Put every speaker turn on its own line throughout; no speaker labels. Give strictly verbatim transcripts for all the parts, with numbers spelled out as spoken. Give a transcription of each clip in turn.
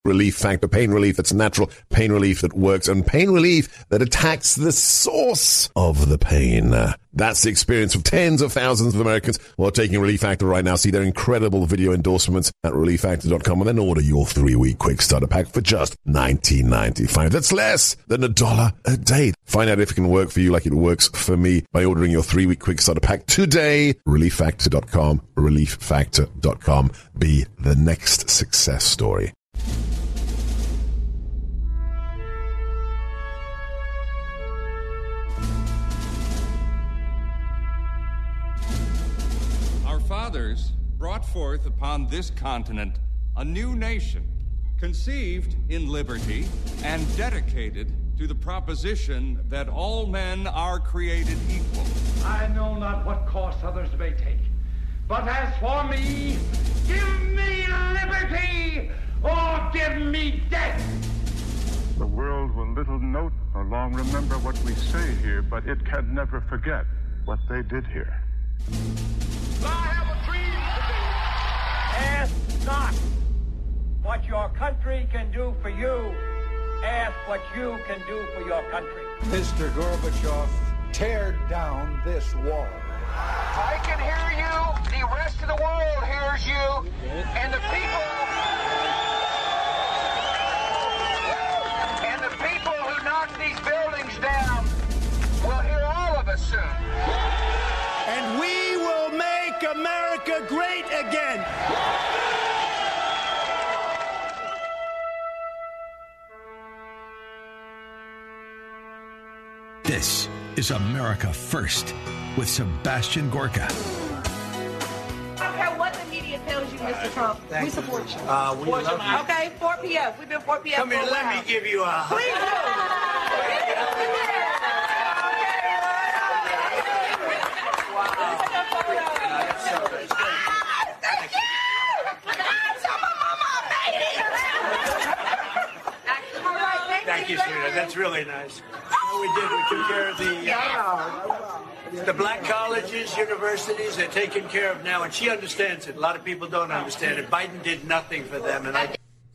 Relief Factor. Pain relief that's natural, pain relief that works, and pain relief that attacks the source of the pain. That's the experience of tens of thousands of Americans who are taking Relief Factor right now. See their incredible video endorsements at relief factor dot com and then order your three-week quick starter pack for just nineteen ninety-five. That's less than a dollar a day. Find out if it can work for you like it works for me by ordering your three-week quick starter pack today. relief factor dot com. relief factor dot com. Be the next success story.
Fathers brought forth upon this continent a new nation, conceived in liberty and dedicated to the proposition that all men are created equal.
I know not what course others may take, but as for me, give me liberty or give me death.
The world will little note nor long remember what we say here, but it can never forget what they did here.
I have a dream today. Ask not what your country can do for you. Ask what you can do for your country.
Mister Gorbachev, tear down this wall.
I can hear you. The rest of the world hears you. And the people... And the people who knock these buildings down will hear all of us soon.
And we will make America great again.
This is America First with Sebastian Gorka.
I don't care what the media tells you, Mister Trump.
Thank
we support you.
Uh, we love you.
Okay, four P F. We've been four P F
Come
for
here,
a
let
while.
me give you a hug.
Please
Thank you, sweetheart. That's really nice. What we did, we took care of the uh, the black colleges, universities. They're taken care of now, and she understands it. A lot of people don't understand it. Biden did nothing for them, and I.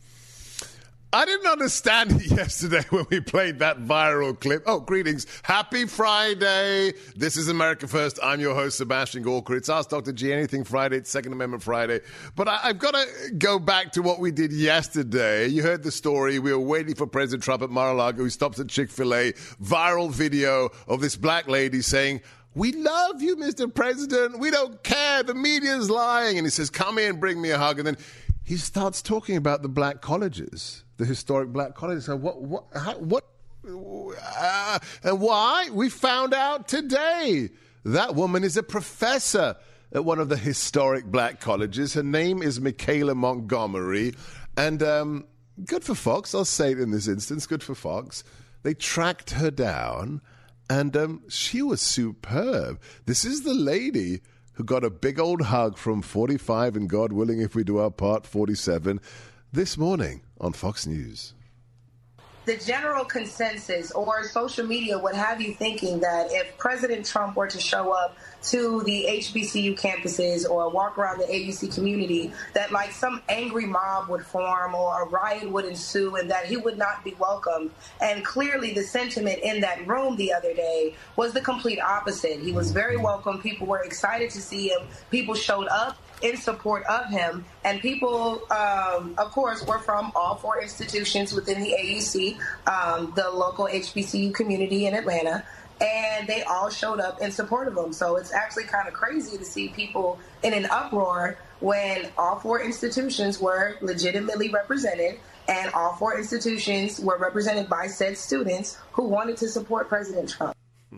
I didn't understand it yesterday when we played that viral clip. Oh, greetings. Happy Friday. This is America First. I'm your host, Sebastian Gorka. It's Ask Doctor G. Anything Friday. It's Second Amendment Friday. But I, I've got to go back to what we did yesterday. You heard the story. We were waiting for President Trump at Mar-a-Lago. He stops at Chick-fil-A. Viral video of this black lady saying, "We love you, Mister President. We don't care. The media's lying." And he says, "Come in, bring me a hug." And then he starts talking about the black colleges, the historic black colleges. So what, what, how, what, uh, and why? We found out today that woman is a professor at one of the historic black colleges. Her name is Michaela Montgomery. And um, good for Fox. I'll say it in this instance. Good for Fox. They tracked her down, and um, she was superb. This is the lady who got a big old hug from forty-five and God willing if we do our part forty-seven this morning on Fox News.
The general consensus or social media would have you thinking that if President Trump were to show up to the H B C U campuses or walk around the A U C community, that like some angry mob would form or a riot would ensue and that he would not be welcomed. And clearly the sentiment in that room the other day was the complete opposite. He was very welcome. People were excited to see him. People showed up in support of him, and people, um, of course, were from all four institutions within the A U C, um, the local H B C U community in Atlanta, and they all showed up in support of him. So it's actually kind of crazy to see people in an uproar when all four institutions were legitimately represented, and all four institutions were represented by said students who wanted to support President Trump.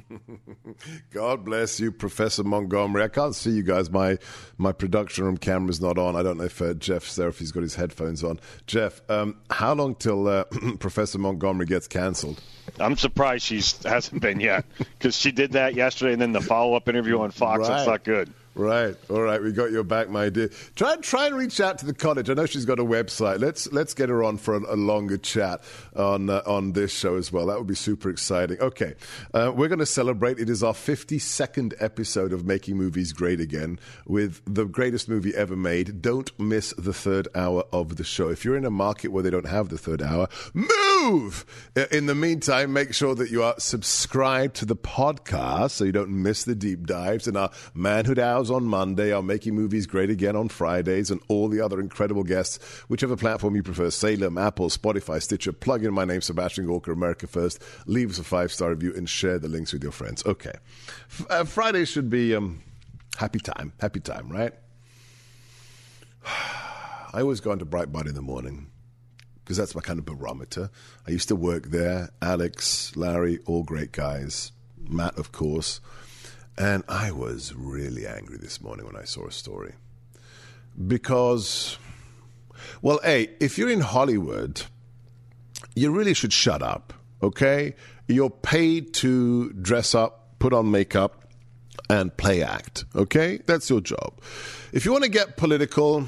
God bless you, Professor Montgomery. I can't see you guys. My my production room camera's not on. I don't know if uh, Jeff Seraphy's got his headphones on. Jeff, um, how long till uh, Professor Montgomery gets canceled?
I'm surprised she hasn't been yet, because she did that yesterday and then the follow-up interview on Fox.
Right.
That's not good.
Right. All right. We got your back, my dear. Try try and reach out to the college. I know she's got a website. Let's let's get her on for a, a longer chat on uh, on this show as well. That would be super exciting. Okay. Uh, we're going to celebrate. It is our fifty-second episode of Making Movies Great Again with the greatest movie ever made. Don't miss the third hour of the show. If you're in a market where they don't have the third hour, move! In the meantime, make sure that you are subscribed to the podcast so you don't miss the deep dives and our Manhood Hours on Monday, our Making Movies Great Again on Fridays, and all the other incredible guests, whichever platform you prefer, Salem, Apple, Spotify, Stitcher. Plug in my name, Sebastian Gorka, America First. Leave us a five-star review and share the links with your friends. Okay. F- uh, Friday should be um, happy time. Happy time, right? I always go into Breitbart in the morning because that's my kind of barometer. I used to work there. Alex, Larry, all great guys. Matt, of course. And I was really angry this morning when I saw a story. Because, well, A, if you're in Hollywood, you really should shut up, okay? You're paid to dress up, put on makeup, and play act, okay? That's your job. If you want to get political,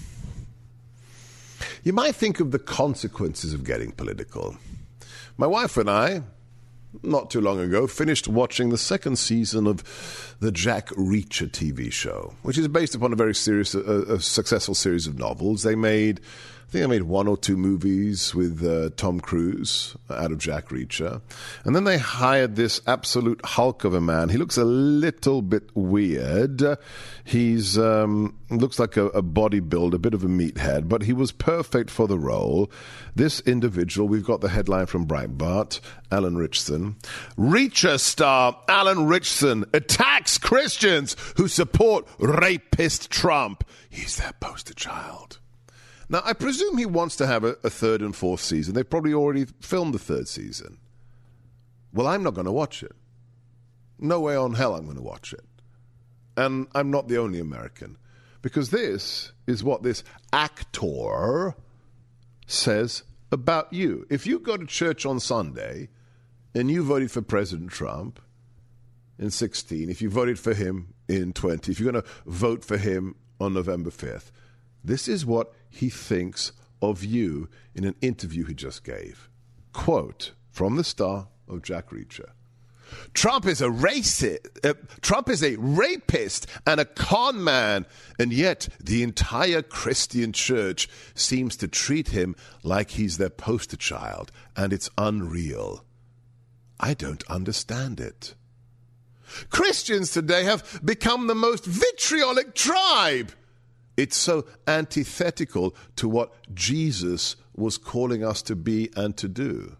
you might think of the consequences of getting political. My wife and I, not too long ago, finished watching the second season of the Jack Reacher T V show, which is based upon a very serious, uh, a successful series of novels. They made, I think they made one or two movies with uh, Tom Cruise out of Jack Reacher. And then they hired this absolute hulk of a man. He looks a little bit weird. He's um, looks like a, a bodybuilder, a bit of a meathead, but he was perfect for the role. This individual, we've got the headline from Breitbart, Alan Ritchson. Reacher star Alan Ritchson attacks Christians who support rapist Trump. He's their poster child. Now, I presume he wants to have a, a third and fourth season. They've probably already filmed the third season. Well, I'm not going to watch it. No way on hell I'm going to watch it. And I'm not the only American. Because this is what this actor says about you. If you go to church on Sunday and you voted for President Trump in sixteen, if you voted for him in twenty, if you're going to vote for him on November fifth, this is what he thinks of you in an interview he just gave. Quote from the star of Jack Reacher. Trump is a racist. Uh, Trump is a rapist and a con man, and yet the entire Christian church seems to treat him like he's their poster child, and it's unreal. I don't understand it. Christians today have become the most vitriolic tribe. It's so antithetical to what Jesus was calling us to be and to do.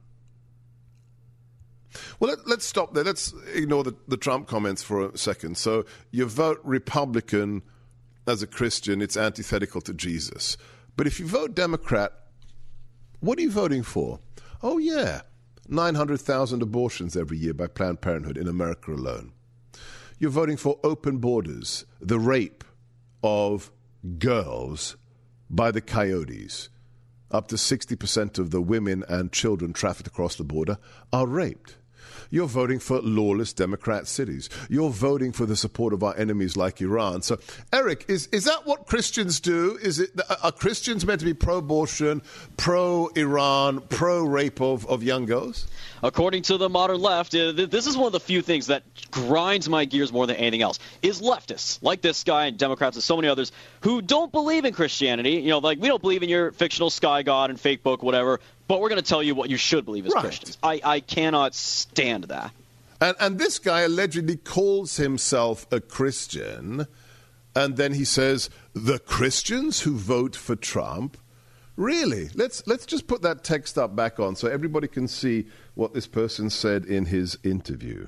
Well, let, let's stop there. Let's ignore the, the Trump comments for a second. So you vote Republican as a Christian, it's antithetical to Jesus. But if you vote Democrat, what are you voting for? Oh, yeah, nine hundred thousand abortions every year by Planned Parenthood in America alone. You're voting for open borders, the rape of girls by the coyotes. Up to sixty percent of the women and children trafficked across the border are raped. You're voting for lawless Democrat cities. You're voting for the support of our enemies like Iran. So, Eric, is, is that what Christians do? Is it are Christians meant to be pro-abortion, pro-Iran, pro-rape of, of young girls?
According to the modern left, uh, th- this is one of the few things that grinds my gears more than anything else, is leftists, like this guy and Democrats and so many others, who don't believe in Christianity. You know, like, we don't believe in your fictional sky god and fake book, whatever, but we're going to tell you what you should believe as
right.
Christians. I, I cannot stand that.
And, and this guy allegedly calls himself a Christian, and then he says, the Christians who vote for Trump. Really? Let's let's just put that text up back on so everybody can see what this person said in his interview.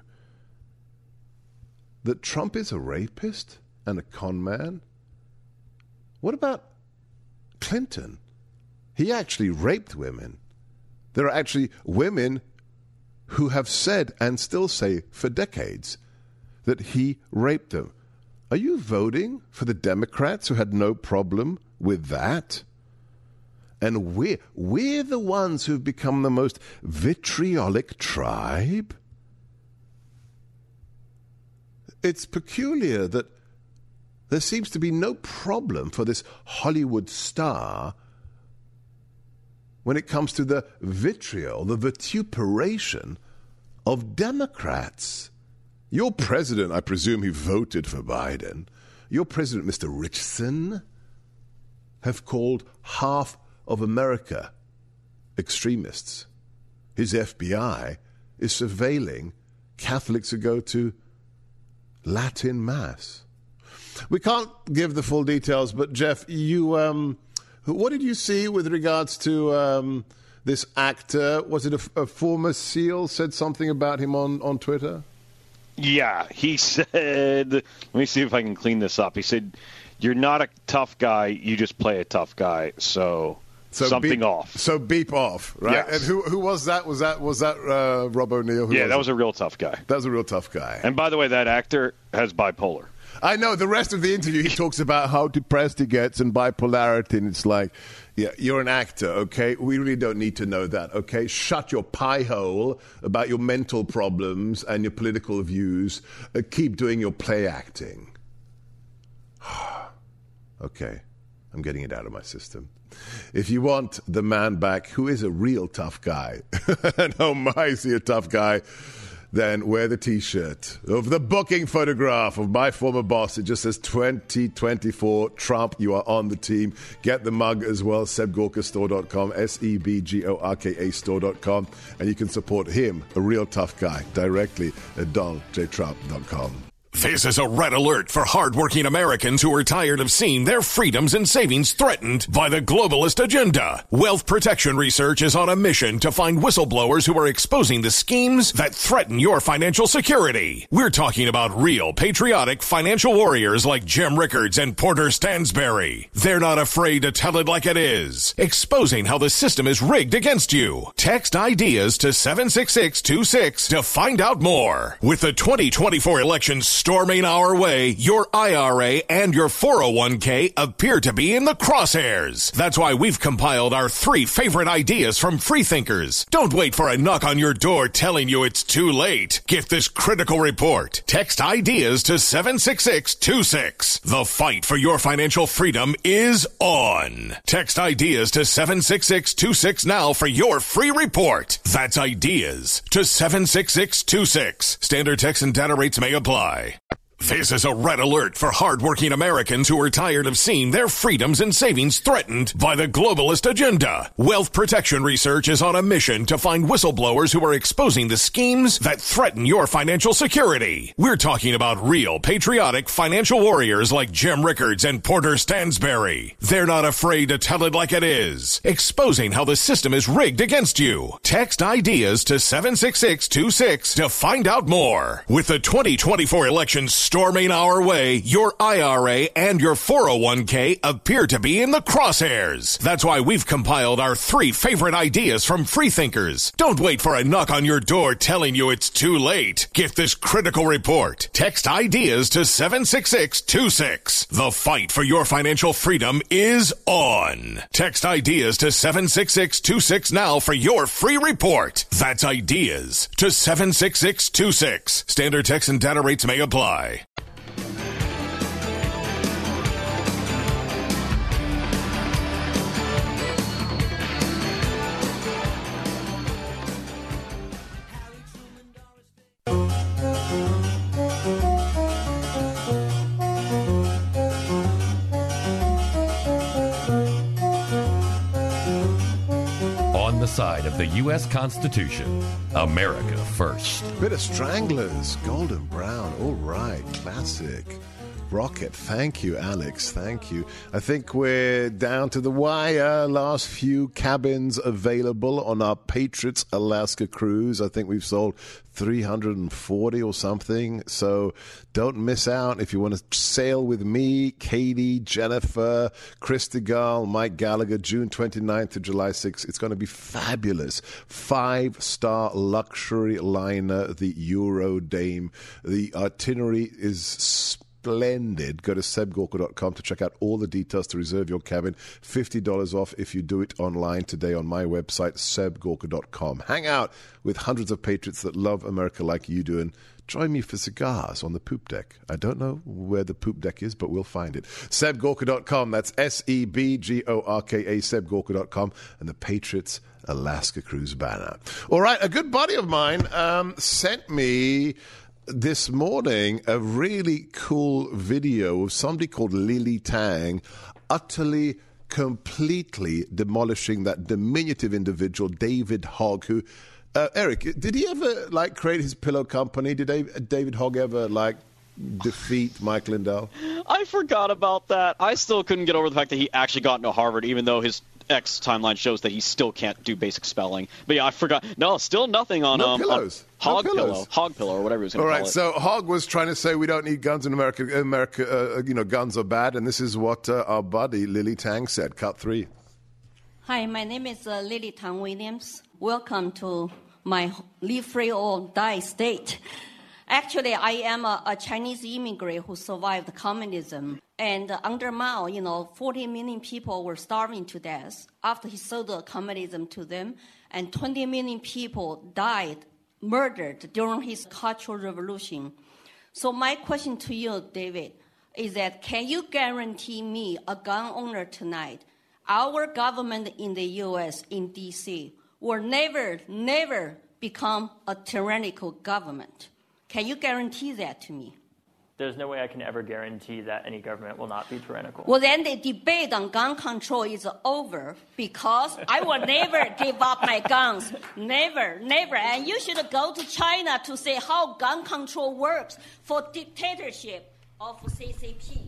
That Trump is a rapist and a con man? What about Clinton? He actually raped women. There are actually women who have said and still say for decades that he raped them. Are you voting for the Democrats who had no problem with that? And we're, we're the ones who've become the most vitriolic tribe? It's peculiar that there seems to be no problem for this Hollywood star when it comes to the vitriol, the vituperation of Democrats. Your president, I presume he voted for Biden, your president, Mister Richardson, have called half of America extremists. His F B I is surveilling Catholics who go to Latin Mass. We can't give the full details, but Jeff, you, um, what did you see with regards to um, this actor? Was it a, a former SEAL said something about him on, on Twitter?
Yeah, he said, let me see if I can clean this up. He said, you're not a tough guy, you just play a tough guy, so, so something
beep,
off.
So beep off, right?
Yes.
And who who was that? Was that was that uh, Rob O'Neill? Who
yeah,
was
that
it?
was a real tough guy.
That was a real tough guy.
And by the way, that actor has bipolar.
I know. The rest of the interview, he talks about how depressed he gets and bipolarity, and it's like, yeah, you're an actor, okay? We really don't need to know that, okay? Shut your pie hole about your mental problems and your political views. Uh, keep doing your play acting. Okay, I'm getting it out of my system. If you want the man back who is a real tough guy, and oh my, is he a tough guy, then wear the T-shirt of the booking photograph of my former boss. It just says twenty twenty-four Trump. You are on the team. Get the mug as well, seb gorka store dot com, S E B G O R K A store dot com. And you can support him, a real tough guy, directly at donald j trump dot com.
This is a red alert for hardworking Americans who are tired of seeing their freedoms and savings threatened by the globalist agenda. Wealth Protection Research is on a mission to find whistleblowers who are exposing the schemes that threaten your financial security. We're talking about real patriotic financial warriors like Jim Rickards and Porter Stansberry. They're not afraid to tell it like it is, exposing how the system is rigged against you. Text IDEAS to seven six six two six to find out more. With the twenty twenty-four elections storming our way, your I R A and your four oh one k appear to be in the crosshairs. That's why we've compiled our three favorite ideas from freethinkers. Don't wait for a knock on your door telling you it's too late. Get this critical report. Text IDEAS to seven six six two six. The fight for your financial freedom is on. Text IDEAS to seven six six two six now for your free report. That's IDEAS to seven six six two six. Standard text and data rates may apply. This is a red alert for hardworking Americans who are tired of seeing their freedoms and savings threatened by the globalist agenda. Wealth Protection Research is on a mission to find whistleblowers who are exposing the schemes that threaten your financial security. We're talking about real patriotic financial warriors like Jim Rickards and Porter Stansberry. They're not afraid to tell it like it is, exposing how the system is rigged against you. Text IDEAS to seven six six two six to find out more. With the twenty twenty-four elections storming our way, your I R A and your four oh one k appear to be in the crosshairs. That's why we've compiled our three favorite ideas from freethinkers. Don't wait for a knock on your door telling you it's too late. Get this critical report. Text IDEAS to seven six six two six. The fight for your financial freedom is on. Text IDEAS to seven six six two six now for your free report. That's IDEAS to seven six six two six. Standard text and data rates may apply.
On the side of the U S Constitution, America first.
Bit of Stranglers, Golden Brown, all right, classic. Rocket, thank you, Alex, thank you. I think we're down to the wire. Last few cabins available on our Patriots Alaska cruise. I think we've sold three hundred forty or something. So don't miss out if you want to sail with me, Katie, Jennifer, Christigal, Mike Gallagher, June twenty-ninth to July sixth. It's going to be fabulous. Five-star luxury liner, the Eurodame. The itinerary is splendid. Go to seb gorka dot com to check out all the details to reserve your cabin. fifty dollars off if you do it online today on my website, seb gorka dot com. Hang out with hundreds of patriots that love America like you do, and join me for cigars on the poop deck. I don't know where the poop deck is, but we'll find it. seb gorka dot com. That's S E B G O R K A, seb gorka dot com, and the Patriots Alaska Cruise banner. All right, a good buddy of mine um, sent me this morning a really cool video of somebody called Lily Tang utterly, completely demolishing that diminutive individual, David Hogg, who, uh, Eric, did he ever, like, create his pillow company? Did David, David Hogg ever, like, defeat Mike Lindell?
I forgot about that. I still couldn't get over the fact that he actually got into Harvard, even though his X timeline shows that he still can't do basic spelling. But yeah, I forgot. No, still nothing on,
no
um,
pillows.
on Hog
no
Pillow.
pillows.
Hog Pillow, or whatever he was going
All
to
right,
call it.
so Hogg was trying to say we don't need guns in America. America, uh, you know, guns are bad, and this is what uh, our buddy Lily Tang said. Cut three.
Hi, my name is uh, Lily Tang Williams. Welcome to my live free or die state. Actually, I am a, a Chinese immigrant who survived communism. And uh, under Mao, you know, forty million people were starving to death after he sold the communism to them. And twenty million people died, murdered during his Cultural Revolution. So my question to you, David, is that can you guarantee me, a gun owner tonight, our government in the U S, in D C, will never, never become a tyrannical government? Can you guarantee that to me?
There's no way I can ever guarantee that any government will not be tyrannical.
Well, then the debate on gun control is over because I will never give up my guns. Never, never. And you should go to China to see how gun control works for dictatorship of C C P.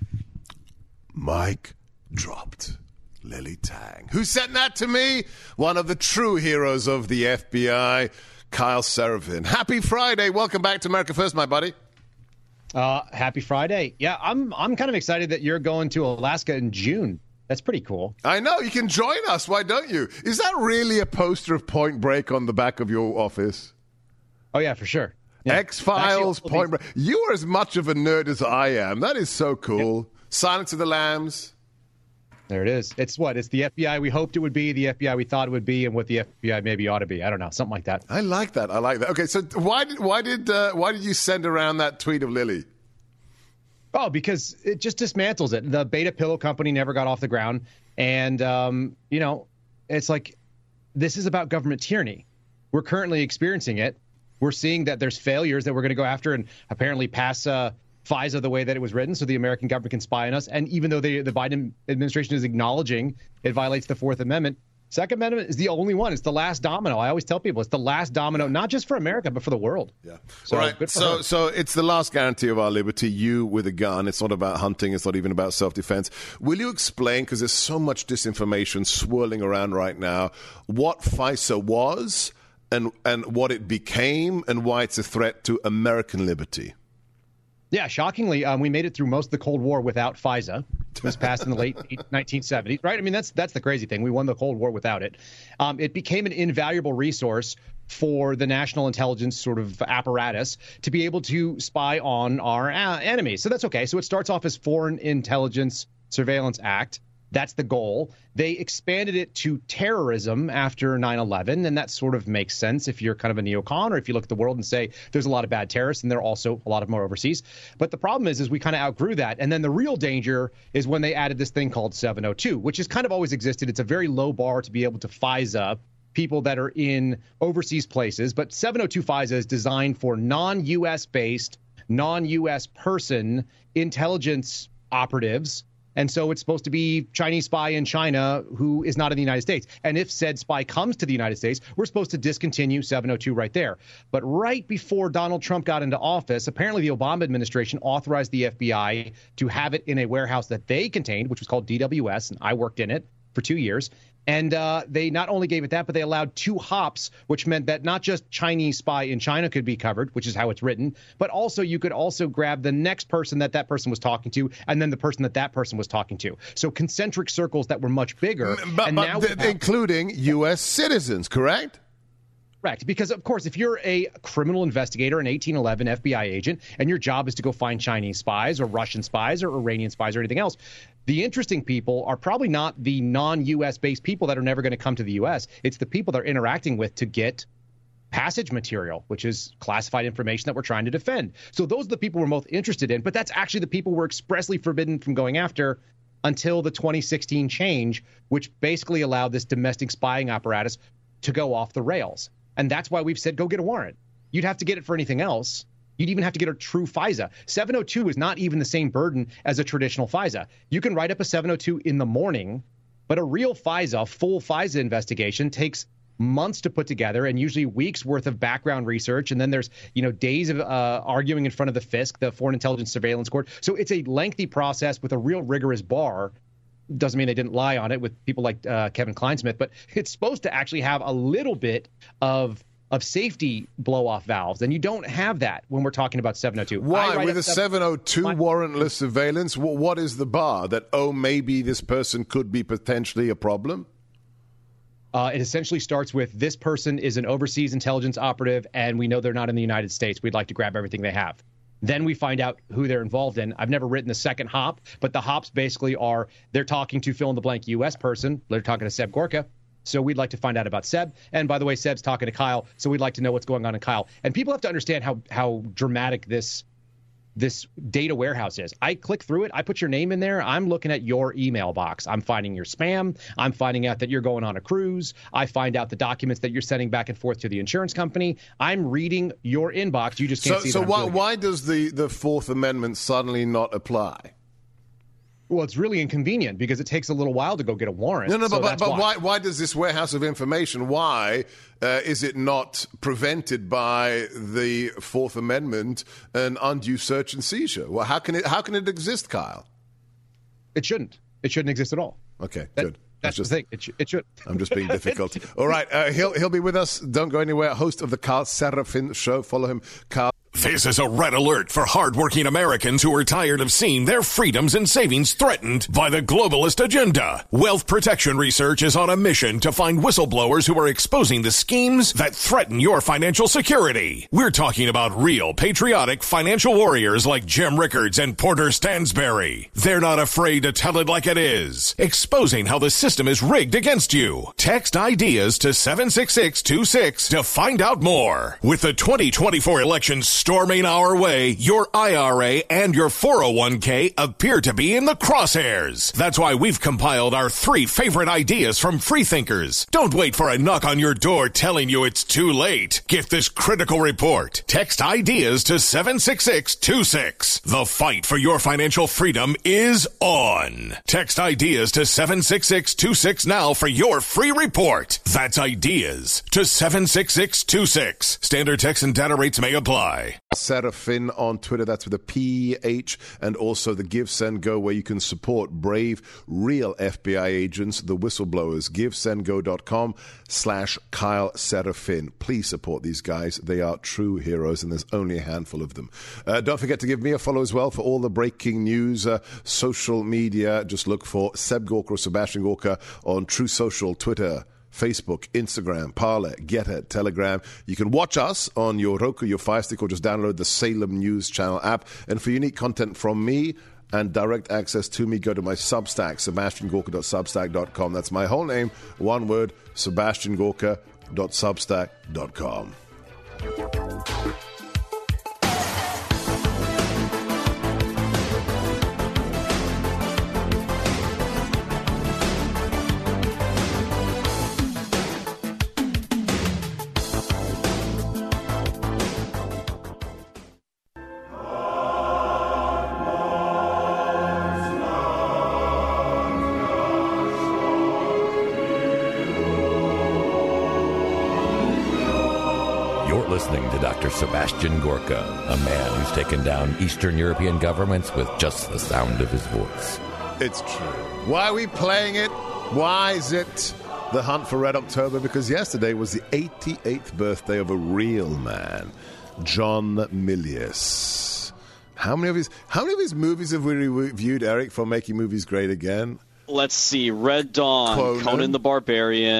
Mike dropped. Lily Tang. Who sent that to me? One of the true heroes of the F B I, Kyle Serafin. Happy Friday. Welcome back to America First, my buddy.
Uh, happy Friday. Yeah, I'm I'm kind of excited that you're going to Alaska in June. That's pretty cool.
I know. You can join us. Why don't you? Is that really a poster of Point Break on the back of your office?
Oh, yeah, for sure. Yeah.
X-Files, Actually, Point Break. You are as much of a nerd as I am. That is so cool. Yep. Silence of the Lambs.
There it is. It's what? It's the F B I we hoped it would be, the F B I we thought it would be, and what the F B I maybe ought to be. I don't know, something like that.
I like that. I like that. Okay, so why did why did uh, why did you send around that tweet of Lily?
Oh, because it just dismantles it. The Beta Pillow Company never got off the ground, and um, you know, it's like this is about government tyranny. We're currently experiencing it. We're seeing that there's failures that we're going to go after and apparently pass uh, FISA the way that it was written, so the American government can spy on us. And even though they, the Biden administration is acknowledging it violates the Fourth Amendment, Second Amendment is the only one. It's the last domino. I always tell people it's the last domino, not just for America, but for the world.
Yeah.
So,
All right. So, so it's the last guarantee of our liberty. You with a gun. It's not about hunting. It's not even about self-defense. Will you explain, because there's so much disinformation swirling around right now, what FISA was and and what it became and why it's a threat to American liberty?
Yeah, shockingly, um, we made it through most of the Cold War without FISA. It was passed in the late nineteen seventies, right? I mean, that's that's the crazy thing. We won the Cold War without it. Um, it became an invaluable resource for the national intelligence sort of apparatus to be able to spy on our uh, enemies. So that's okay. So it starts off as Foreign Intelligence Surveillance Act. That's the goal. They expanded it to terrorism after nine eleven, and that sort of makes sense if you're kind of a neocon or if you look at the world and say there's a lot of bad terrorists, and there are also a lot of them are overseas. But the problem is, is we kind of outgrew that. And then the real danger is when they added this thing called seven oh two, which has kind of always existed. It's a very low bar to be able to FISA people that are in overseas places. But seven oh two FISA is designed for non-U S based, non-U S person intelligence operatives. And so it's supposed to be Chinese spy in China who is not in the United States. And if said spy comes to the United States, we're supposed to discontinue seven oh two right there. But right before Donald Trump got into office, apparently the Obama administration authorized the F B I to have it in a warehouse that they contained, which was called D W S, and I worked in it for two years. And uh, they not only gave it that, but they allowed two hops, which meant that not just Chinese spy in China could be covered, which is how it's written, but also you could also grab the next person that that person was talking to and then the person that that person was talking to. So concentric circles that were much bigger.
But,
and
but
now
th-
have-
including U S citizens, correct?
Correct. Because, of course, if you're a criminal investigator, an eighteen eleven F B I agent, and your job is to go find Chinese spies or Russian spies or Iranian spies or anything else, the interesting people are probably not the non-U S based people that are never going to come to the U S. It's the people they're interacting with to get passage material, which is classified information that we're trying to defend. So those are the people we're most interested in, but that's actually the people we're expressly forbidden from going after until the twenty sixteen change, which basically allowed this domestic spying apparatus to go off the rails. And that's why we've said, go get a warrant. You'd have to get it for anything else. You'd even have to get a true FISA. seven oh two is not even the same burden as a traditional FISA. You can write up a seven oh two in the morning, but a real FISA, full FISA investigation takes months to put together and usually weeks worth of background research. And then there's, you know, days of uh, arguing in front of the F I S C, the Foreign Intelligence Surveillance Court. So it's a lengthy process with a real rigorous bar. Doesn't mean they didn't lie on it with people like uh, Kevin Kleinsmith, but it's supposed to actually have a little bit of of safety blow-off valves, and you don't have that when we're talking about seven oh two.
Why? With a seven oh two warrantless surveillance, what is the bar? That, oh, maybe this person could be potentially a problem?
Uh, it essentially starts with this person is an overseas intelligence operative, and we know they're not in the United States. We'd like to grab everything they have. Then we find out who they're involved in. I've never written the second hop, but the hops basically are they're talking to fill-in-the-blank U S person. They're talking to Seb Gorka. So we'd like to find out about Seb. And by the way, Seb's talking to Kyle, so we'd like to know what's going on in Kyle. And people have to understand how how dramatic this this data warehouse is. I click through it. I put your name in there. I'm looking at your email box. I'm finding your spam. I'm finding out that you're going on a cruise. I find out the documents that you're sending back and forth to the insurance company. I'm reading your inbox. You just can't
so,
see
So
that I'm
why,
doing
why
it.
does the, the Fourth Amendment suddenly not apply?
Well, it's really inconvenient because it takes a little while to go get a warrant.
No, no,
so
but, but,
that's
but
why.
why why does this warehouse of information, why uh, is it not prevented by the Fourth Amendment and undue search and seizure? Well, how can it how can it exist, Kyle?
It shouldn't. It shouldn't exist at all.
Okay,
That-
good.
That's
just,
the thing. It, sh- it should.
I'm just being difficult. All right, uh, he'll he'll be with us. Don't go anywhere. Host of the Carl Serafin Show. Follow him, Carl.
This is a red alert for hardworking Americans who are tired of seeing their freedoms and savings threatened by the globalist agenda. Wealth Protection Research is on a mission to find whistleblowers who are exposing the schemes that threaten your financial security. We're talking about real patriotic financial warriors like Jim Rickards and Porter Stansberry. They're not afraid to tell it like it is, exposing how the system is rigged against you. Text IDEAS to seven six six two six to find out more. With the twenty twenty-four elections storming our way, your I R A and your four oh one k appear to be in the crosshairs. That's why we've compiled our three favorite ideas from freethinkers. Don't wait for a knock on your door telling you it's too late. Get this critical report. Text IDEAS to seven six six two six. The fight for your financial freedom is on. Text IDEAS to seven six six two six now for your free report. That's IDEAS to seven six six two six. Standard text and data rates may apply.
Serafin on Twitter, that's with a P H, and also the Give, Send, Go, where you can support brave, real F B I agents, the whistleblowers. give send go dot com slash Kyle Serafin. Please support these guys. They are true heroes, and there's only a handful of them. Uh, don't forget to give me a follow as well for all the breaking news, uh, social media. Just look for Seb Gorka or Sebastian Gorka on True Social, Twitter, Facebook, Instagram, Parler, Getter, Telegram. You can watch us on your Roku, your Fire Stick, or just download the Salem News Channel app. And for unique content from me and direct access to me, go to my Substack, sebastian gorka dot substack dot com. That's my whole name, one word, sebastian gorka dot substack dot com.
Listening to Doctor Sebastian Gorka, a man who's taken down Eastern European governments with just the sound of his voice.
It's true. Why are we playing it? Why is it the hunt for Red October? Because yesterday was the eighty-eighth birthday of a real man, John Milius. How many of his How many of his movies have we reviewed, Eric, for Making Movies Great Again?
Let's see. Red Dawn,
Conan.
Conan the Barbarian,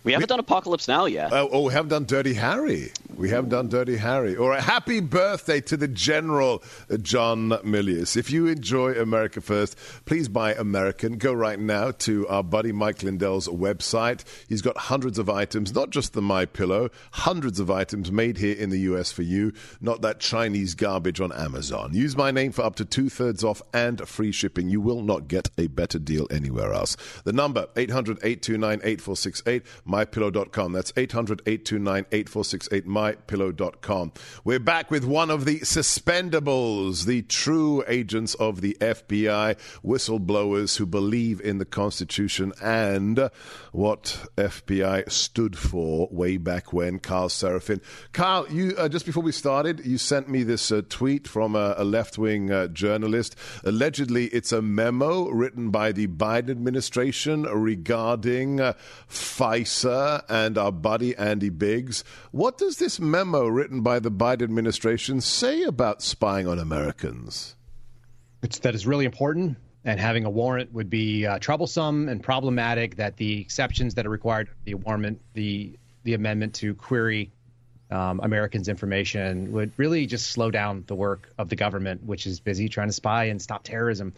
We haven't we, done Apocalypse Now yet.
Uh, oh, we haven't done Dirty Harry. We haven't done Dirty Harry. All right, happy birthday to the General John Milius. If you enjoy America First, please buy American. Go right now to our buddy Mike Lindell's website. He's got hundreds of items, not just the MyPillow, hundreds of items made here in the U S for you, not that Chinese garbage on Amazon. Use my name for up to two-thirds off and free shipping. You will not get a better deal anywhere else. The number, eight hundred, eight two nine, eight four six eight. my pillow dot com. That's eight hundred, eight two nine, eight four six eight, my pillow dot com. We're back with one of the suspendables, the true agents of the F B I, whistleblowers who believe in the Constitution and what F B I stood for way back when. Carl Seraphin. Carl, you uh, just before we started, you sent me this uh, tweet from a, a left-wing uh, journalist. Allegedly, it's a memo written by the Biden administration regarding uh, FISA and our buddy Andy Biggs. What does this memo written by the Biden administration say about spying on Americans?
It's that is really important, and having a warrant would be uh, troublesome and problematic, that the exceptions that are required, the warrant, the the amendment to query um, Americans' information would really just slow down the work of the government, which is busy trying to spy and stop terrorism.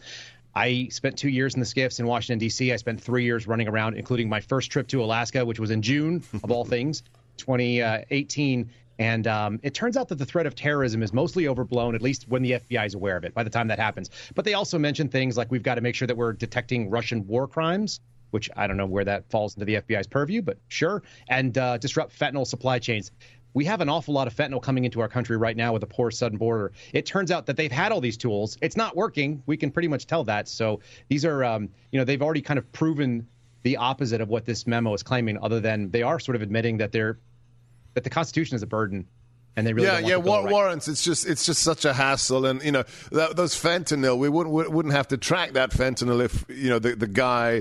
I spent two years in the SCIFs in Washington, D C. I spent three years running around, including my first trip to Alaska, which was in June, of all things, twenty eighteen. And um, it turns out that the threat of terrorism is mostly overblown, at least when the F B I is aware of it, by the time that happens. But they also mention things like we've got to make sure that we're detecting Russian war crimes, which I don't know where that falls into the F B I's purview, but sure, and uh, disrupt fentanyl supply chains. We have an awful lot of fentanyl coming into our country right now with a poor southern border. It turns out that they've had all these tools. It's not working. We can pretty much tell that. So these are, um, you know, they've already kind of proven the opposite of what this memo is claiming, other than they are sort of admitting that they're that the Constitution is a burden. And they really
yeah,
don't want
yeah,
the bill
war-
right.
warrants. It's just, it's just such a hassle, and you know, that, those fentanyl. We wouldn't, we wouldn't have to track that fentanyl if you know the the guy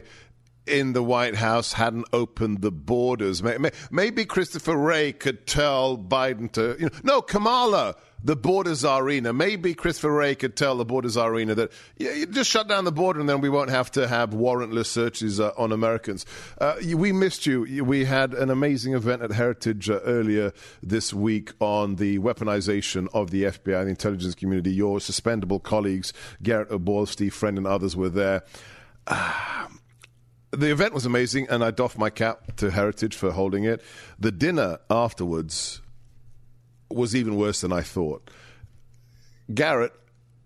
in the White House hadn't opened the borders. Maybe Christopher Wray could tell Biden to, you know, no, Kamala, the border czarina. Maybe Christopher Wray could tell the border czarina that, yeah, you just shut down the border and then we won't have to have warrantless searches uh, on Americans. Uh, we missed you. We had an amazing event at Heritage uh, earlier this week on the weaponization of the F B I and the intelligence community. Your suspendable colleagues, Garrett O'Boyle, Steve Friend, and others were there. Uh, The event was amazing, and I doff my cap to Heritage for holding it. The dinner afterwards was even worse than I thought. Garrett,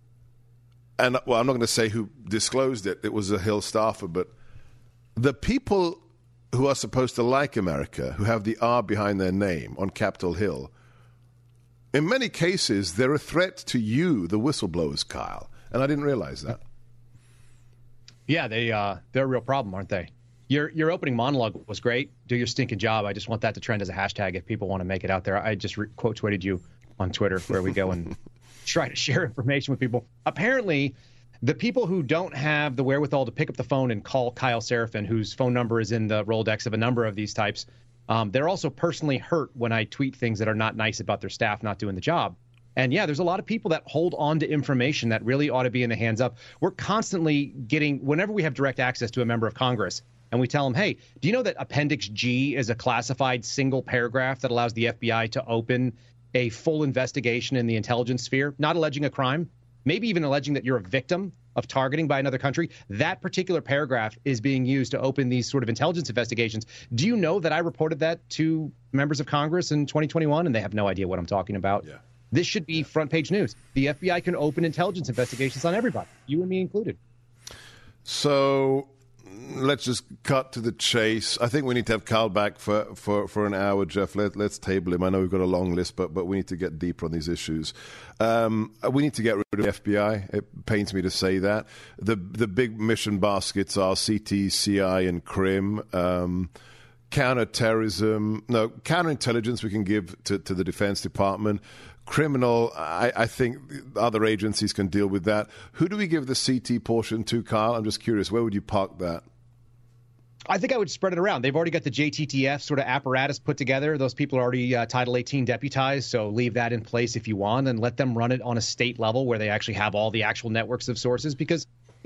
and well, I'm not going to say who disclosed it. It was a Hill staffer, but the people who are supposed to like America, who have the R behind their name on Capitol Hill, in many cases, they're a threat to you, the whistleblowers, Kyle. And I didn't realize that.
Yeah, they, uh, they're a real problem, aren't they? Your your opening monologue was great. Do your stinking job. I just want that to trend as a hashtag if people want to make it out there. I just re- quote tweeted you on Twitter where we go and try to share information with people. Apparently, the people who don't have the wherewithal to pick up the phone and call Kyle Seraphin, whose phone number is in the Rolodex of a number of these types, um, they're also personally hurt when I tweet things that are not nice about their staff not doing the job. And yeah, there's a lot of people that hold on to information that really ought to be in the hands up. We're constantly getting, whenever we have direct access to a member of Congress, and we tell them, hey, do you know that Appendix G is a classified single paragraph that allows the F B I to open a full investigation in the intelligence sphere, not alleging a crime, maybe even alleging that you're a victim of targeting by another country? That particular paragraph is being used to open these sort of intelligence investigations. Do you know that I reported that to members of Congress in twenty twenty-one, and they have no idea what I'm talking about?
Yeah.
This should be front page news. The F B I can open intelligence investigations on everybody, you and me included.
So let's just cut to the chase. I think we need to have Carl back for, for, for an hour, Jeff. Let, let's table him. I know we've got a long list, but, but we need to get deeper on these issues. Um, we need to get rid of the F B I. It pains me to say that. The, the big mission baskets are C T, C I, and CRIM. Um, counterterrorism, no, counterintelligence we can give to, to the Defense Department. Criminal, I, I think other agencies can deal with that. Who do we give the C T portion to, Kyle? I'm just curious. Where would you park that?
I think I would spread it around. They've already got the J T T F sort of apparatus put together. Those people are already uh, Title eighteen deputized, so leave that in place if you want and let them run it on a state level where they actually have all the actual networks of sources. Because, you know,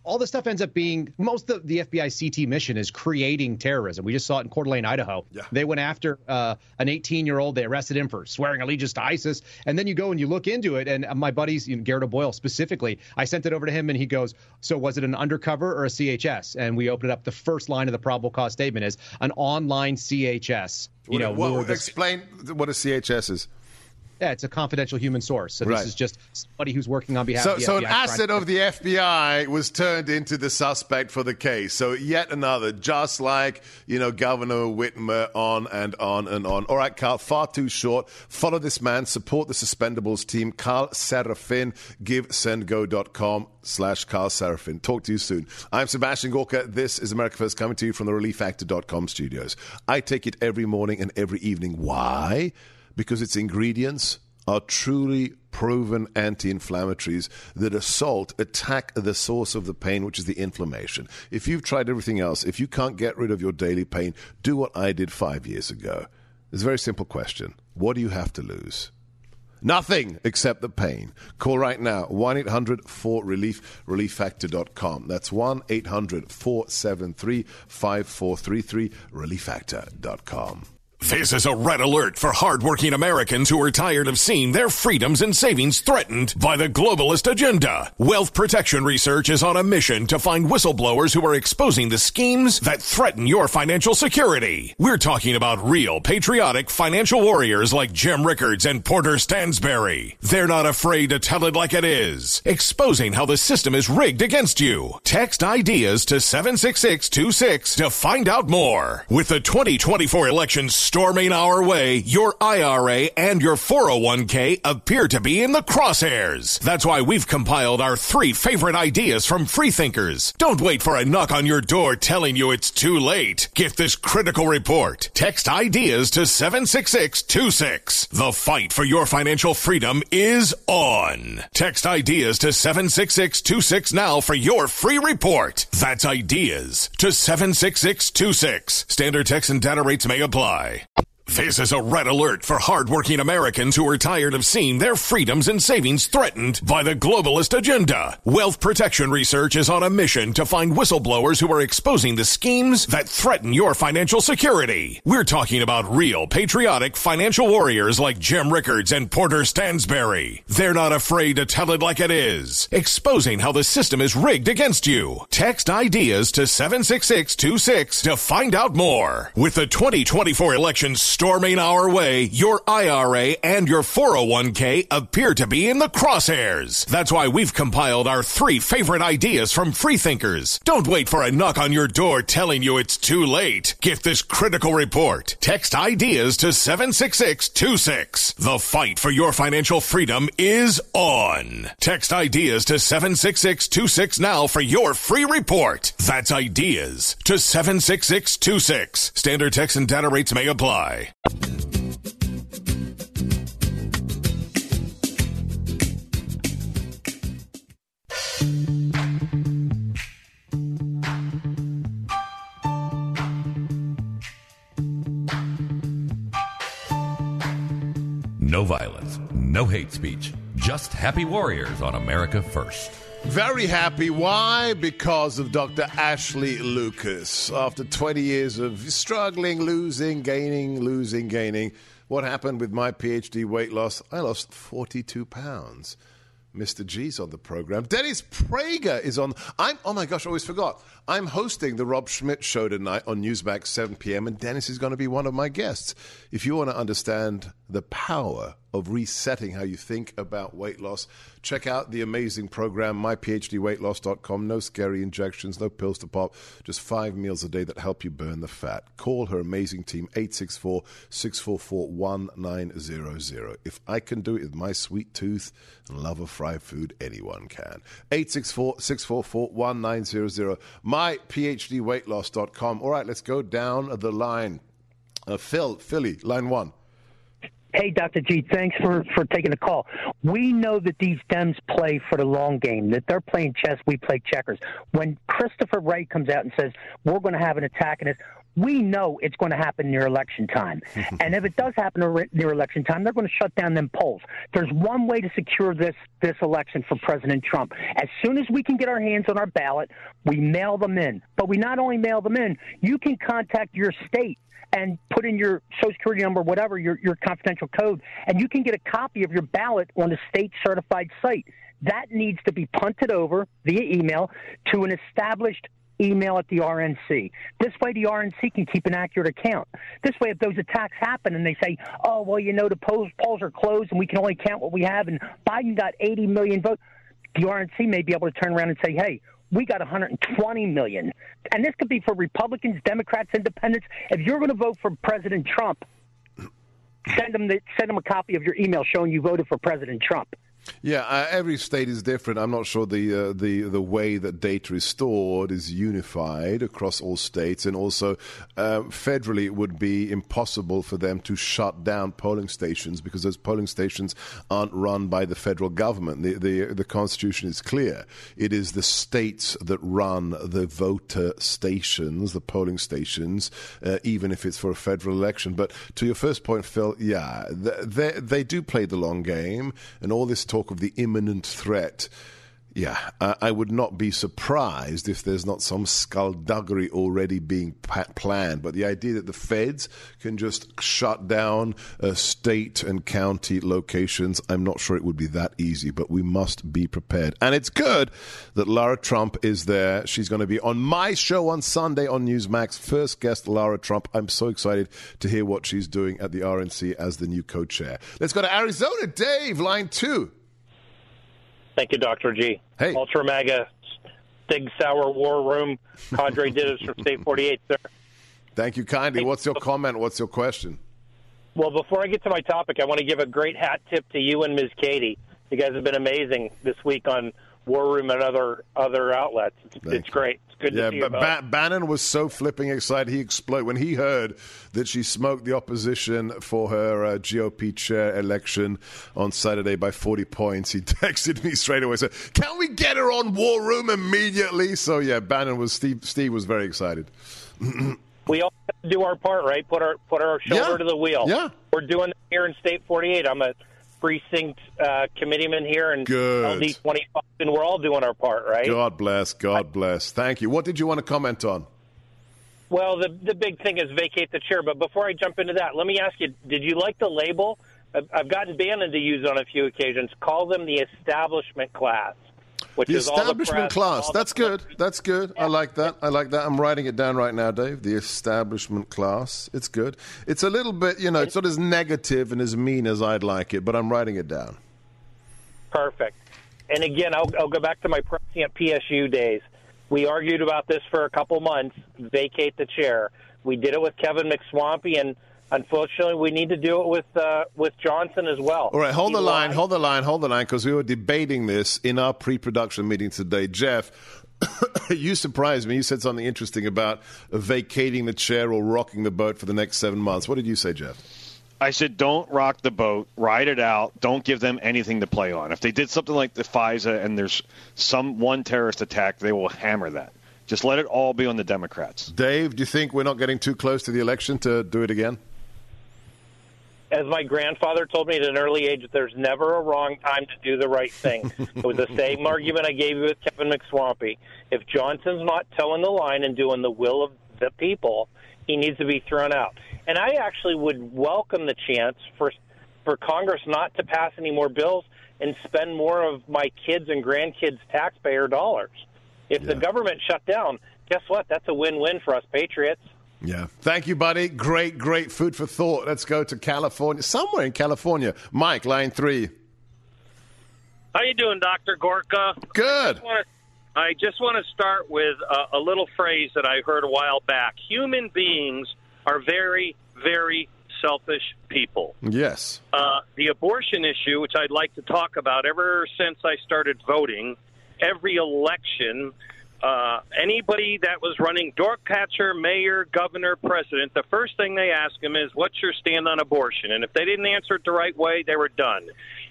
all this stuff ends up being, most of the F B I C T mission is creating terrorism. We just saw it in Coeur d'Alene, Idaho.
Yeah.
They went after uh, an eighteen-year-old. They arrested him for swearing allegiance to ISIS. And then you go and you look into it, and my buddies, you know, Garrett O'Boyle specifically, I sent it over to him, and he goes, so was it an undercover or a C H S? And we opened up the first line of the probable cause statement is an online C H S. You know,
well,
lured this-
explain what a C H S is.
Yeah, it's a confidential human source. So
Right.
this is just somebody who's working on behalf
So,
of the
so
F B I.
an asset of the F B I was turned into the suspect for the case. So yet another, just like, you know, Governor Whitmer, on and on and on. All right, Carl, far too short. Follow this man. Support the Suspendables team. Carl Serafin. Give sendgo.com slash Carl Serafin. Talk to you soon. I'm Sebastian Gorka. This is America First, coming to you from the relief factor dot com studios. I take it every morning and every evening. Why? Because its ingredients are truly proven anti-inflammatories that assault, attack the source of the pain, which is the inflammation. If you've tried everything else, if you can't get rid of your daily pain, do what I did five years ago. It's a very simple question. What do you have to lose? Nothing except the pain. Call right now, one eight hundred four relief, relief factor dot com. That's one eight hundred four seven three five four three three, relief factor dot com.
This is a red alert for hardworking Americans who are tired of seeing their freedoms and savings threatened by the globalist agenda. Wealth Protection Research is on a mission to find whistleblowers who are exposing the schemes that threaten your financial security. We're talking about real, patriotic financial warriors like Jim Rickards and Porter Stansberry. They're not afraid to tell it like it is, exposing how the system is rigged against you. Text IDEAS to seven six six two six to find out more. With the twenty twenty-four elections storming our way, your I R A and your four oh one k appear to be in the crosshairs. That's why we've compiled our three favorite ideas from freethinkers. Don't wait for a knock on your door telling you it's too late. Get this critical report. Text IDEAS to seven six six two six. The fight for your financial freedom is on. Text IDEAS to seven six six two six now for your free report. That's IDEAS to seven six six two six. Standard text and data rates may apply. This is a red alert for hardworking Americans who are tired of seeing their freedoms and savings threatened by the globalist agenda. Wealth Protection Research is on a mission to find whistleblowers who are exposing the schemes that threaten your financial security. We're talking about real, patriotic financial warriors like Jim Rickards and Porter Stansberry. They're not afraid to tell it like it is, exposing how the system is rigged against you. Text IDEAS to seven six six two six to find out more. With the twenty twenty-four elections storming our way, your I R A and your four oh one k appear to be in the crosshairs. That's why we've compiled our three favorite ideas from freethinkers. Don't wait for a knock on your door telling you it's too late. Get this critical report. Text IDEAS to seven six six two six. The fight for your financial freedom is on. Text IDEAS to seven six six two six now for your free report. That's IDEAS to seven six six two six. Standard text and data rates may apply.
No violence, no hate speech, just happy warriors on America First.
Very happy. Why? Because of Doctor Ashley Lucas. After twenty years of struggling, losing, gaining, losing, gaining, what happened with my PhD weight loss? I lost forty-two pounds. Mister G's on the program. Dennis Prager is on. I'm. Oh my gosh, I always forgot. I'm hosting the Rob Schmidt Show tonight on Newsmax seven p.m. and Dennis is going to be one of my guests. If you want to understand the power of resetting how you think about weight loss, check out the amazing program, my p h d weight loss dot com. No scary injections, no pills to pop, just five meals a day that help you burn the fat. Call her amazing team, eight six four, six four four, one nine zero zero. If I can do it with my sweet tooth and love of fried food, anyone can. eight six four, six four four, one nine zero zero. my p h d weight loss dot com. All right, let's go down the line. Uh, Phil, Philly, line one.
Hey, Doctor G, thanks for, for taking the call. We know that these Dems play for the long game, that they're playing chess, we play checkers. When Christopher Wray comes out and says, we're going to have an attack in this, we know it's going to happen near election time. And if it does happen near election time, they're going to shut down them polls. There's one way to secure this this election for President Trump. As soon as we can get our hands on our ballot, we mail them in. But we not only mail them in, you can contact your state and put in your Social Security number, whatever, your, your confidential code, and you can get a copy of your ballot on a state-certified site. That needs to be punted over via email to an established email at the R N C. This way the R N C can keep an accurate account. This way, if those attacks happen and they say, oh, well, you know, the polls, polls are closed and we can only count what we have and Biden got eighty million votes, the R N C may be able to turn around and say, hey, we got one hundred twenty million. And this could be for Republicans, Democrats, Independents. If you're going to vote for President Trump, send them, the, send them a copy of your email showing you voted for President Trump.
Yeah, uh, every state is different. I'm not sure the uh, the the way that data is stored is unified across all states, and also uh, federally it would be impossible for them to shut down polling stations because those polling stations aren't run by the federal government. The the, the Constitution is clear. It is the states that run the voter stations, the polling stations, uh, even if it's for a federal election. But to your first point, Phil, yeah, they they do play the long game, and all this talk of the imminent threat. Yeah, uh, I would not be surprised if there's not some skullduggery already being pa- planned. But the idea that the feds can just shut down uh, state and county locations, I'm not sure it would be that easy, but we must be prepared. And it's good that Lara Trump is there. She's going to be on my show on Sunday on Newsmax. First guest, Lara Trump. I'm so excited to hear what she's doing at the R N C as the new co-chair. Let's go to Arizona. Dave, line two.
Thank you, Doctor G.
Hey.
Ultra Mega, Stig Sauer War Room, Cadre Ditters from State forty-eight, sir.
Thank you kindly. What's your comment? What's your question?
Well, before I get to my topic, I want to give a great hat tip to you and Miz Katie. You guys have been amazing this week on War Room and other other outlets. It's, it's great. It's good
yeah,
to see you
but
both.
ba- Bannon was so flipping excited. He exploded when he heard that she smoked the opposition for her uh, G O P chair election on Saturday by forty points. He texted me straight away, said, "Can we get her on War Room immediately?" So yeah, Bannon was Steve. Steve was very excited.
We all have to do our part, right? Put our put our shoulder
Yeah.
to the wheel.
Yeah,
we're doing it here in State forty-eight. I'm a precinct uh, committeeman here in
Good.
L D twenty-five, and we're all doing our part, right?
God bless. God bless. Thank you. What did you want to comment on?
Well, the the big thing is vacate the chair. But before I jump into that, let me ask you: did you like the label? I've, I've gotten Bannon to use on a few occasions. Call them the establishment class, which
The
is all the
establishment
press,
class.
all the-
That's good. That's good. I like that. I like that. I'm writing it down right now, Dave. The establishment class. It's good. It's a little bit, you know, it's not as negative and as mean as I'd like it, but I'm writing it down.
Perfect. And again, I'll, I'll go back to my prescient P S U days. We argued about this for a couple months, vacate the chair. We did it with Kevin McSwampy, and unfortunately, we need to do it with uh, with Johnson as well.
All right, hold
He
the line,
lied.
hold the line, hold the line, because we were debating this in our pre-production meeting today. Jeff, you surprised me. You said something interesting about vacating the chair or rocking the boat for the next seven months. What did you say, Jeff?
I said, don't rock the boat, ride it out, don't give them anything to play on. If they did something like the FISA and there's some one terrorist attack, they will hammer that. Just let it all be on the Democrats.
Dave, do you think we're not getting too close to the election to do it again?
As my grandfather told me at an early age, there's never a wrong time to do the right thing. It was the same argument I gave you with Kevin McSwampy. If Johnson's not towing the line and doing the will of the people, he needs to be thrown out. And I actually would welcome the chance for for Congress not to pass any more bills and spend more of my kids' and grandkids' taxpayer dollars. If
Yeah.
the government shut down, guess what? That's a win-win for us patriots.
Yeah. Thank you, buddy. Great, great food for thought. Let's go to California, somewhere in California. Mike, line three.
How you doing, Doctor Gorka?
Good.
I just want to, I just want to start with a, a little phrase that I heard a while back. Human beings are very, very selfish people.
Yes.
Uh, the abortion issue, which I'd like to talk about ever since I started voting, every election, uh, anybody that was running door catcher, mayor, governor, president, the first thing they ask them is, what's your stand on abortion? And if they didn't answer it the right way, they were done.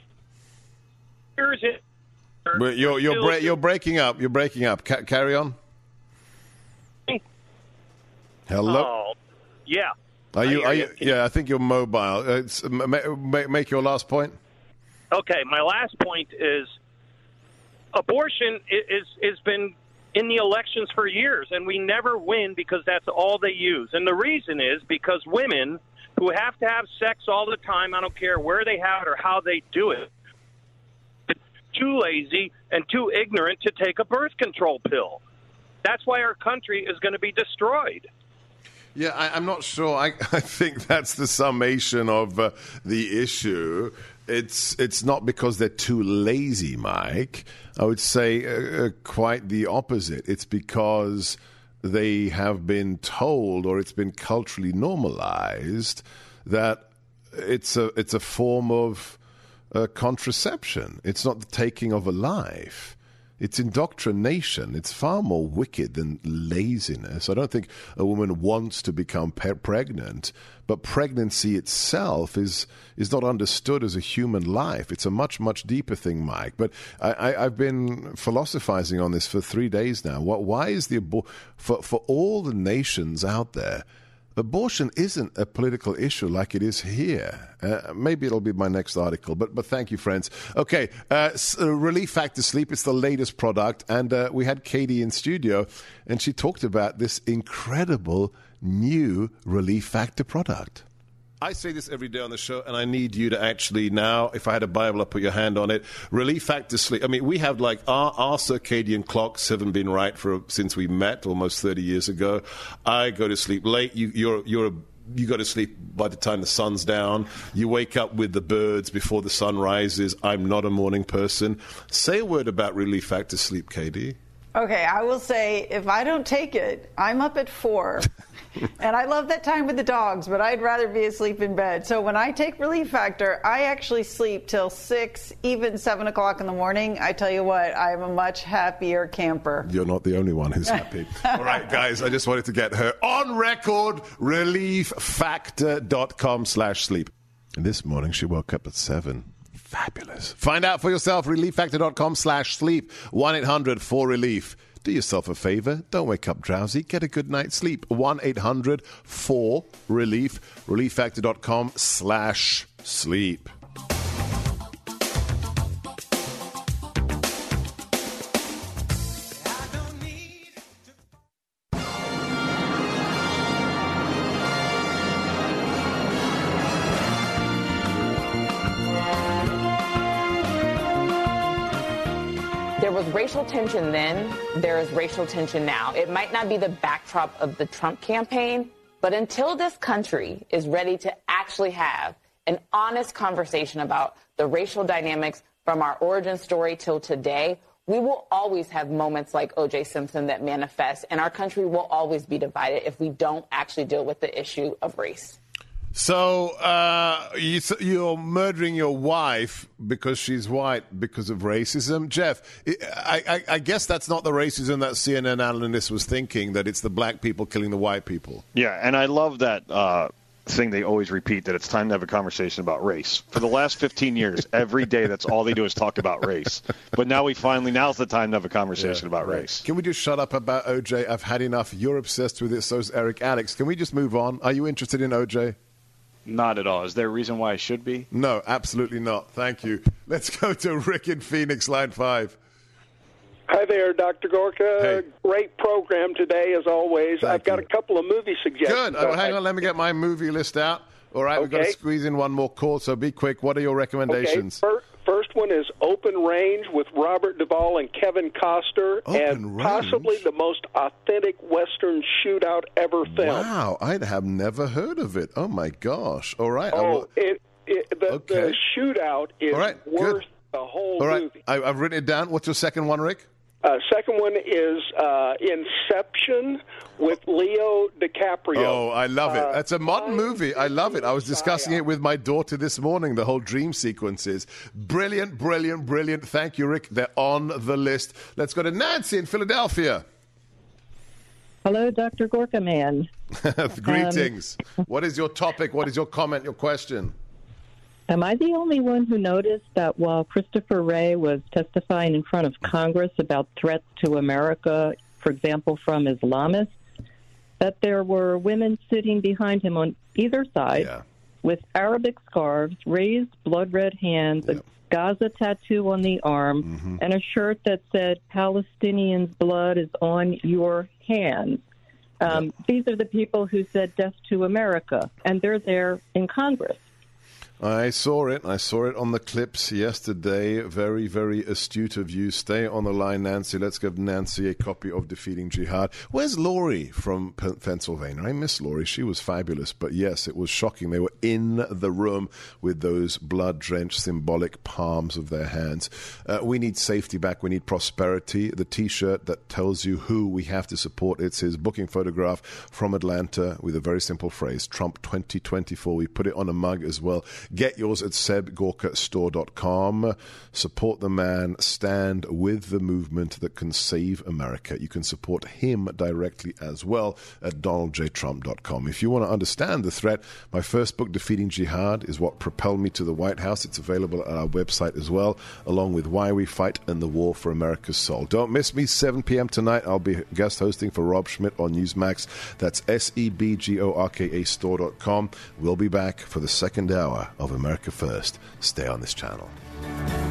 Here's it.
But you're you're bra- you're breaking up. You're breaking up. Ca- carry on. Hello.
Oh, Yeah.
Are you?
I
Are you? Yeah, I think you're mobile. Uh, it's, make, make your last point.
Okay, my last point is abortion is has been in the elections for years, and we never win because that's all they use. And the reason is because women who have to have sex all the time, I don't care where they have it or how they do it, too lazy and too ignorant to take a birth control pill. That's why our country is going to be destroyed.
Yeah, I, I'm not sure. I, I think that's the summation of uh, the issue. It's it's not because they're too lazy, Mike. I would say uh, uh, quite the opposite. It's because they have been told, or it's been culturally normalized, that it's a it's a form of uh, contraception. It's not the taking of a life. It's indoctrination. It's far more wicked than laziness. I don't think a woman wants to become pe- pregnant, but pregnancy itself is is not understood as a human life. It's a much, much deeper thing, Mike. But I, I, I've been philosophizing on this for three days now. What, why is the abor- for for all the nations out there? Abortion isn't a political issue like it is here. Uh, maybe it'll be my next article, but but thank you, friends. Okay, uh, uh, Relief Factor Sleep, it's the latest product, and uh, we had Katie in studio, and she talked about this incredible new Relief Factor product. I say this every day on the show, and I need you to actually now, if I had a Bible, I'd put your hand on it. Relief Factor Sleep. I mean, we have like our, our circadian clocks haven't been right for since we met almost thirty years ago. I go to sleep late. You, you're you're a You go to sleep by the time the sun's down. You wake up with the birds before the sun rises. I'm not a morning person. Say a word about Relief Factor Sleep, Katie.
Okay, I will say if I don't take it, I'm up at four. And I love that time with the dogs, but I'd rather be asleep in bed. So when I take Relief Factor, I actually sleep till six, even seven o'clock in the morning. I tell you what, I'm a much happier camper.
You're not the only one who's happy. All right, guys, I just wanted to get her on record. relief factor dot com slash sleep. And this morning she woke up at seven. Fabulous. Find out for yourself. relief factor dot com slash sleep. one eight hundred four relief. Do yourself a favor. Don't wake up drowsy. Get a good night's sleep. one eight hundred four relief. relief factor dot com slash sleep.
There was racial tension then, there is racial tension now. It might not be the backdrop of the Trump campaign, but until this country is ready to actually have an honest conversation about the racial dynamics from our origin story till today, we will always have moments like O J Simpson that manifest, and our country will always be divided if we don't actually deal with the issue of race.
So uh, you, you're murdering your wife because she's white because of racism. Jeff, I, I, I guess that's not the racism that C N N analyst was thinking, that it's the black people killing the white people.
Yeah, and I love that uh, thing they always repeat, that it's time to have a conversation about race. For the last fifteen years, every day, that's all they do is talk about race. But now we finally, now's the time to have a conversation yeah, about right. race.
Can we just shut up about O J? I've had enough. You're obsessed with it, so's Eric. Alex, can we just move on? Are you interested in O J?
Not at all. Is there a reason why I should be?
No, absolutely not. Thank you. Let's go to Rick in Phoenix, line five.
Hi there, Doctor Gorka.
Hey.
Great program today, as always.
Thank
I've got
you.
a couple of movie suggestions.
Good. Oh, hang on. Let me get my movie list out. All right, okay. We've got to squeeze in one more call, so be quick. What are your recommendations?
Okay. First, first one is Open Range with Robert Duvall and Kevin Costner,
Open
and
Range?
possibly the most authentic Western shootout ever filmed.
Wow, I have never heard of it. Oh, my gosh. All right. I
Oh,
will...
it, it, the,
Okay.
the shootout is
All right,
worth
good.
the whole
All right,
movie.
I, I've written it down. What's your second one, Rick?
Uh, second one is uh, Inception with Leo DiCaprio.
Oh, I love it.
Uh,
That's a modern movie. I love it. I was discussing it with my daughter this morning, the whole dream sequences. Brilliant, brilliant, brilliant. Thank you, Rick. They're on the list. Let's go to Nancy in Philadelphia.
Hello, Doctor Gorka Man.
Greetings. Um, what is your topic? What is your comment, your question?
Am I the only one who noticed that while Christopher Wray was testifying in front of Congress about threats to America, for example, from Islamists, that there were women sitting behind him on either side
yeah.
with Arabic scarves, raised blood red hands, yeah. a Gaza tattoo on the arm, mm-hmm. and a shirt that said, Palestinians' blood is on your hands. Um, yeah. These are the people who said death to America, and they're there in Congress.
I saw it. I saw it on the clips yesterday. Very, very astute of you. Stay on the line, Nancy. Let's give Nancy a copy of Defeating Jihad. Where's Laurie from P- Pennsylvania? I miss Laurie. She was fabulous. But yes, it was shocking. They were in the room with those blood-drenched symbolic palms of their hands. Uh, we need safety back. We need prosperity. The T-shirt that tells you who we have to support. It's his booking photograph from Atlanta with a very simple phrase, Trump twenty twenty-four. We put it on a mug as well. Get yours at seb gorka store dot com. Support the man. Stand with the movement that can save America. You can support him directly as well at donald j trump dot com. If you want to understand the threat, my first book, Defeating Jihad, is what propelled me to the White House. It's available at our website as well, along with Why We Fight and the War for America's Soul. Don't miss me, seven p.m. tonight. I'll be guest hosting for Rob Schmidt on Newsmax. That's S E B G O R K A store dot com. We'll be back for the second hour of America First. Stay on this channel.